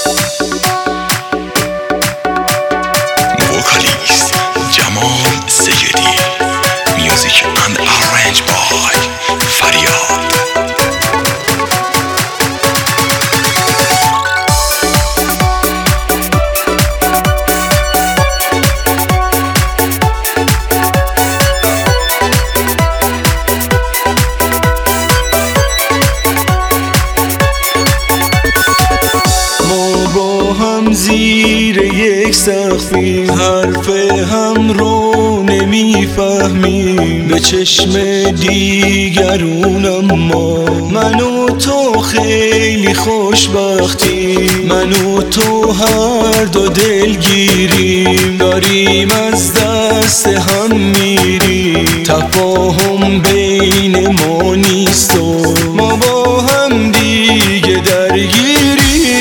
Vocalist Jamal Seyedi. Music and arranged by Faryad. زیر یک سقفی حرف هم رو نمیفهمیم، به چشم دیگرون اما من و تو خیلی خوشبختی، من و تو هر دو دلگیریم، داریم از دست هم میریم، تفاهم بین ما نیست و ما با هم دیگه درگیریم.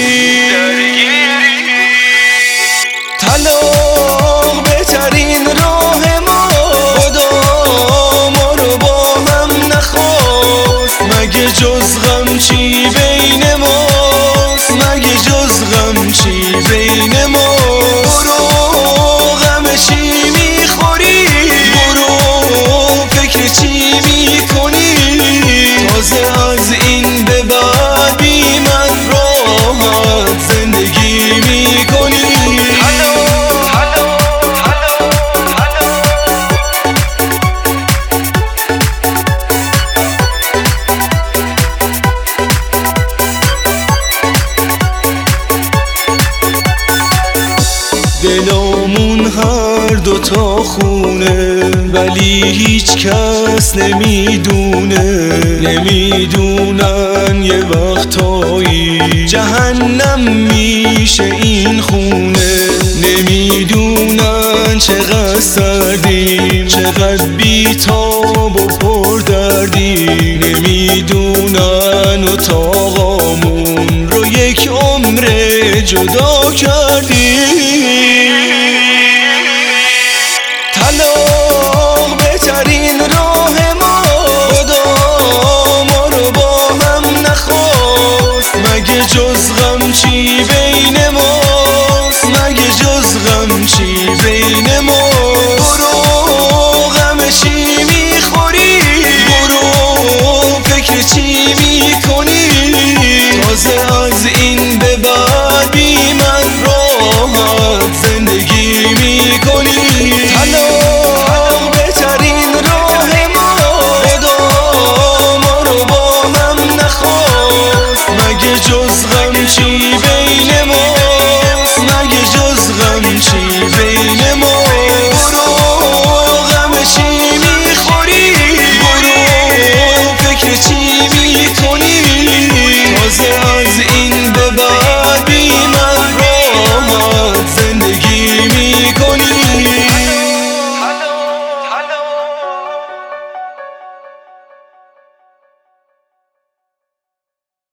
طلاق بهترین راه ما، خدا ما رو با هم نخواست، مگه جز غم چی بین ماست، مگه جز غم چی بین ما. برو غم چی میخوری، برو فکر چی میکنی، تازه از این به بعد بی من راحت زندگی میکنی. دلامون هر دوتا خونه، ولی هیچ کس نمیدونه، نمیدونن یه وقتایی جهنم میشه این خونه، نمیدونن چقدر سردیم، چقدر بیتاب و پردردیم، نمیدونن اتاقامون رو یک عمر جدا کردیم. طلاق بهترین راه ما، خدا ما رو با هم نخواست، مگه جز غم چی بین ماست، مگه جز غم چی بین